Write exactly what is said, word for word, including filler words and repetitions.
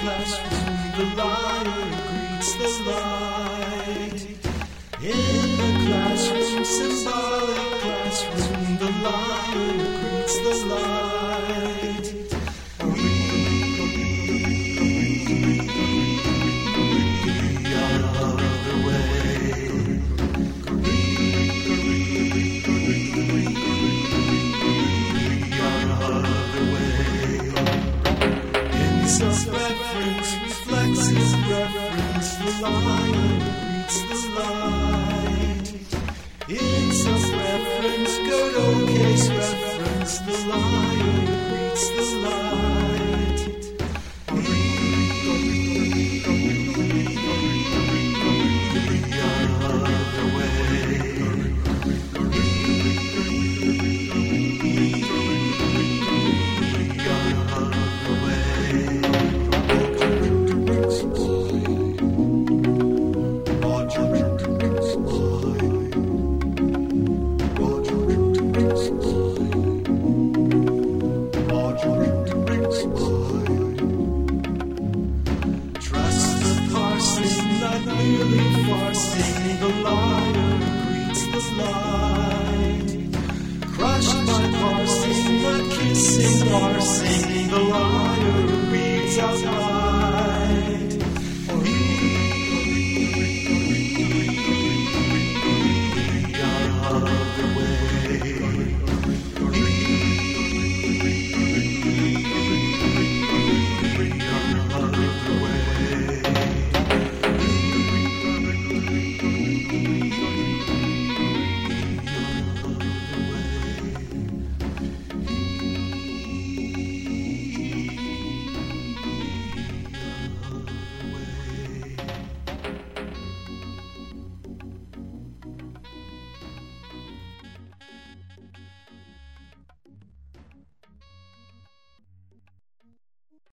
classroom, the liar greets the light. In the classroom, symbolic classroom, the liar greets the light. We are the way. We are the way. In self-reference, reflexive reference, the liar greets the light. In self-reference, Godot case reference, the liar greets the light. We are the way. We are the way. Trust the parsing, not merely farsing, the liar greets the light. Crushed by parsing, not kissing, parsing, the liar